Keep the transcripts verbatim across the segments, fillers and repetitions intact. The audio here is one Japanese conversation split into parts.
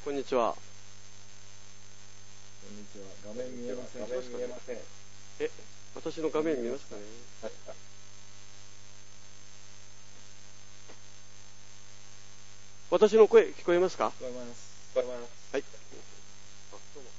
こんにちは。 こんにちは。画面見えません。 画面見えません。え、私の画面見えますかね。私の声聞こえますか？ 聞こえます。 聞こえます。はい。あ、どうも。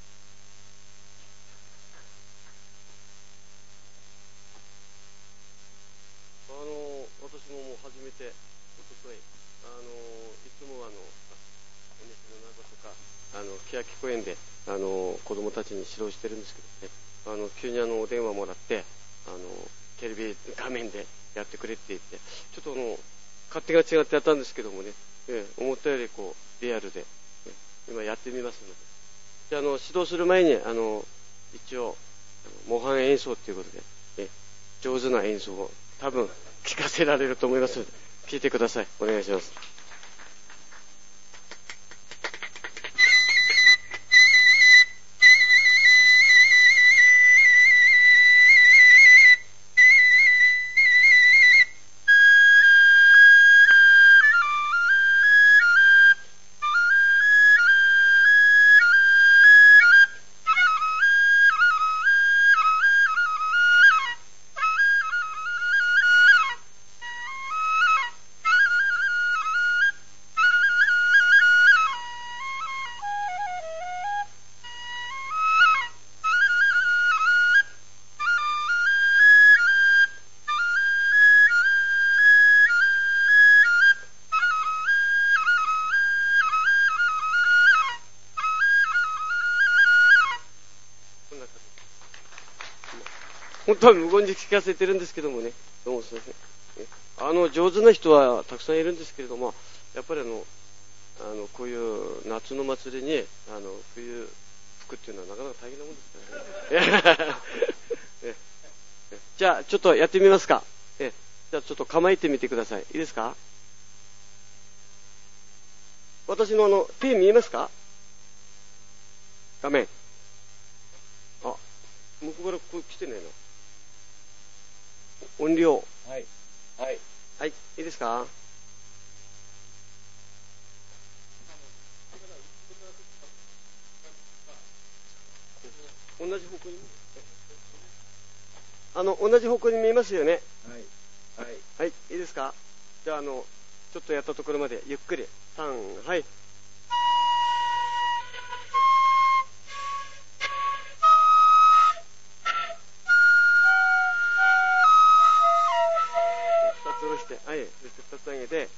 あの私ももう初めておととい、あのいつもあのお店の中とかあの欅公園であの子供たちに指導してるんですけどね、あの急にあのお電話もらってあのテレビ画面でやってくれって言って、ちょっとあの勝手が違ってやったんですけどもね、えー、思ったよりこうリアルで、えー、今やってみますので、であの指導する前にあの一応模範演奏ということで、えー、上手な演奏を多分聞かせられると思いますので、聞いてください。お願いします。本当は無言で聞かせてるんですけどもね、どうもすいません。あの上手な人はたくさんいるんですけれども、やっぱりあのあのこういう夏の祭りにあの冬服っていうのはなかなか大変なもんですからね。じゃあちょっとやってみますか。えじゃあちょっと構えてみてください。いいですか？私のあの手見えますか？画面。あ、向こうからこう来てないな。音量。 はい。はい。 はい、いいですか？同じ方向にあの同じ方向に見えますよね。 はい。 はい。はい、いいですか？じゃああのちょっとやったところまでゆっくり。さん、はい。二つ下ろして、はい。そして二つ上げて。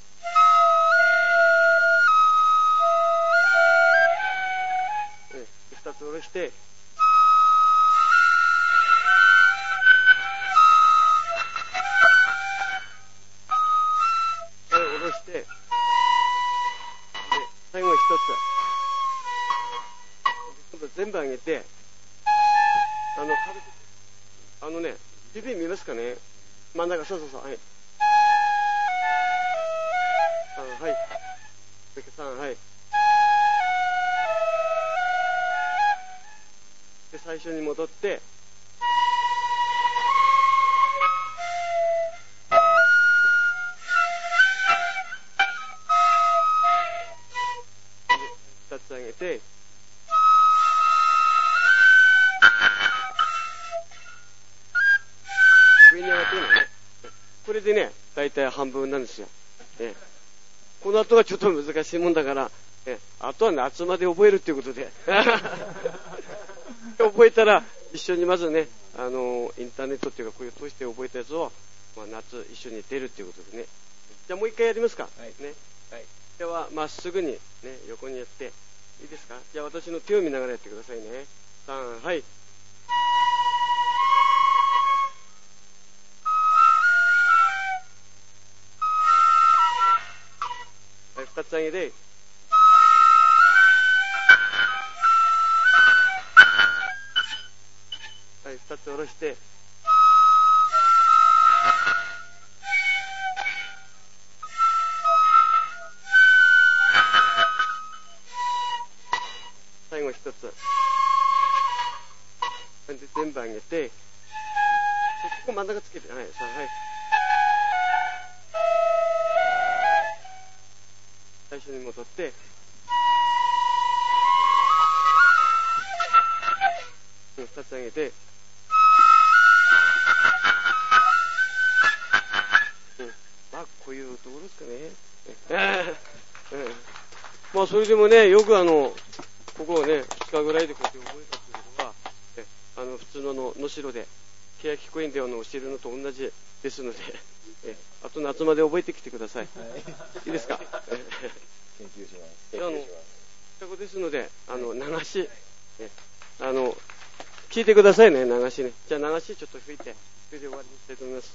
二つ下ろして。はい、下ろして。で、最後一つ。今度全部上げて、あの、軽く、あのね、指見えますかね？真ん中、そうそうそう、はい。さん、はい。さん、はい。で、最初に戻って、二つ上げて、上に上がってるのね。これでね、だいたい半分なんですよ。えこの後がちょっと難しいもんだから、えあとは夏まで覚えるっていうことで。覚えたら、一緒にまずね、あの、インターネットっていうか、こういう通して覚えたやつを、まあ、夏一緒に出るっていうことでね。じゃあもう一回やりますか。 はい。 ね。 はい。 では、まっすぐに、ね、横にやって、いいですか？じゃあ私の手を見ながらやってくださいね。さん、はい。はい、二つ上げて、はい、二つ下ろして、最後一つ。で、全部上げて、ここ真ん中つけて、はい、さん、はい。最初に戻って、 立ち上げて、うん、まあこういうところですかね。えーえー、まあそれでもね、よくあのここをねふつかぐらいでこうやって覚えたということは、えあの普通のの能代で欅公園であの教えるのと同じですので、えあと夏まで覚えてきてください。はい、いいですか。 研究します。 あの双子ですので、あの流し、えあの聞いてくださいね、流しね。じゃあ流しちょっと吹いて、それで終わりにしたいと思います。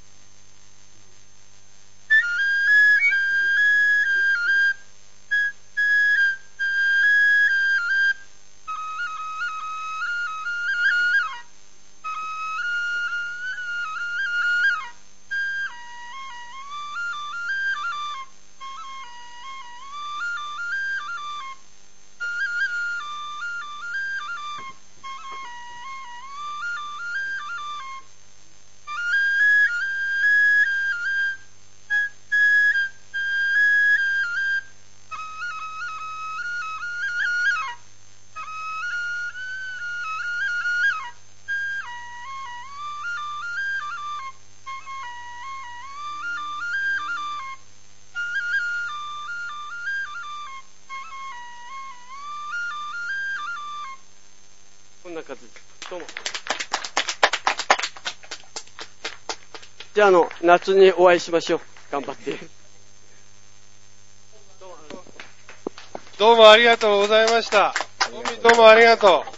こんな感じです。どうも。じゃあ、あの、夏にお会いしましょう。頑張って。 どうもありがとうございました。どうもありがとう。